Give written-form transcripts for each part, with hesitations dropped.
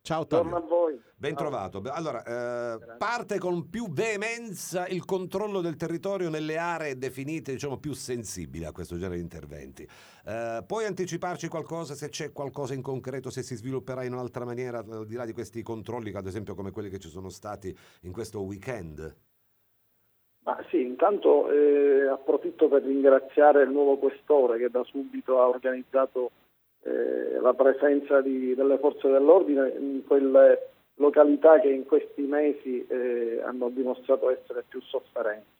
Ciao Ottavio. Buongiorno a voi. Ben trovato. Allora, parte con più veemenza il controllo del territorio nelle aree definite, diciamo, più sensibili a questo genere di interventi. Puoi anticiparci qualcosa, se c'è qualcosa in concreto, se si svilupperà in un'altra maniera, al di là di questi controlli, ad esempio come quelli che ci sono stati in questo weekend? Ma sì, intanto approfitto per ringraziare il nuovo questore che da subito ha organizzato la presenza delle forze dell'ordine in quelle località che in questi mesi hanno dimostrato essere più sofferenti.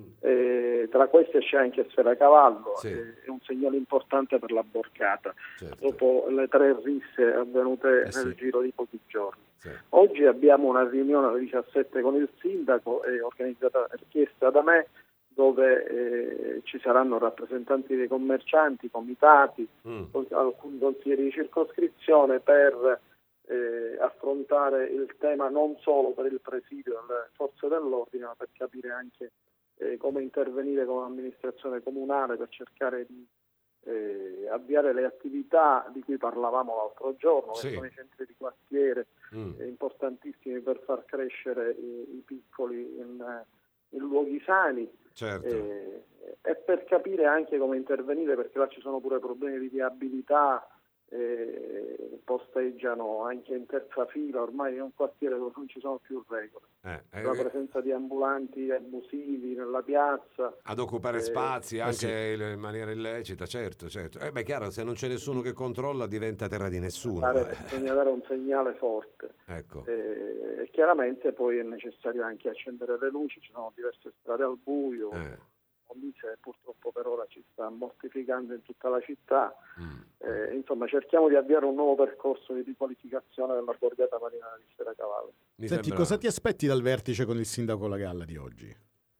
Tra queste c'è anche Sferacavallo, Sì. è un segnale importante per la Borgata, Certo. dopo le 3 risse avvenute Sì. nel giro di pochi giorni. Sì. Oggi abbiamo una riunione alle 17 con il sindaco, organizzata e chiesta da me, dove ci saranno rappresentanti dei commercianti, comitati, alcuni consiglieri di circoscrizione per affrontare il tema non solo per il presidio delle forze dell'ordine, ma per capire anche come intervenire come amministrazione comunale per cercare di avviare le attività di cui parlavamo l'altro giorno, Sì. che sono i centri di quartiere importantissimi per far crescere i piccoli in luoghi sani. Certo. E per capire anche come intervenire, perché là ci sono pure problemi di viabilità, posteggiano anche in terza fila, ormai è un quartiere dove non ci sono più regole. La presenza di ambulanti abusivi nella piazza. Ad occupare spazi anche in maniera illecita, certo. Beh, chiaro, se non c'è nessuno che controlla diventa terra di nessuno. Bisogna dare un segnale forte. Ecco. E chiaramente poi è necessario anche accendere le luci, ci sono diverse strade al buio. Molise purtroppo per ora ci sta mortificando in tutta la città. Insomma, cerchiamo di avviare un nuovo percorso di riqualificazione della borgata marina di Sferacavallo. Senti, cosa ti aspetti dal vertice con il sindaco Lagalla di oggi?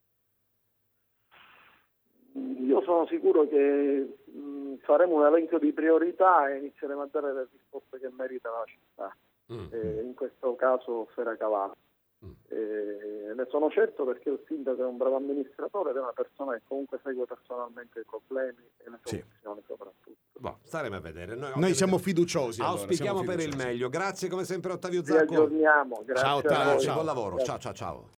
Io sono sicuro che faremo un elenco di priorità e inizieremo a dare le risposte che merita la città, in questo caso Sferacavallo. Ne sono certo perché il sindaco è un bravo amministratore ed è una persona che comunque segue personalmente i problemi e le soluzioni soprattutto. Staremo a vedere. Noi siamo fiduciosi. Auspichiamo allora, per il meglio. Grazie come sempre Ottavio Ci Zacco. aggiorniamo. Grazie. Ciao Ottavio, a voi. ciao. Buon lavoro. Ciao.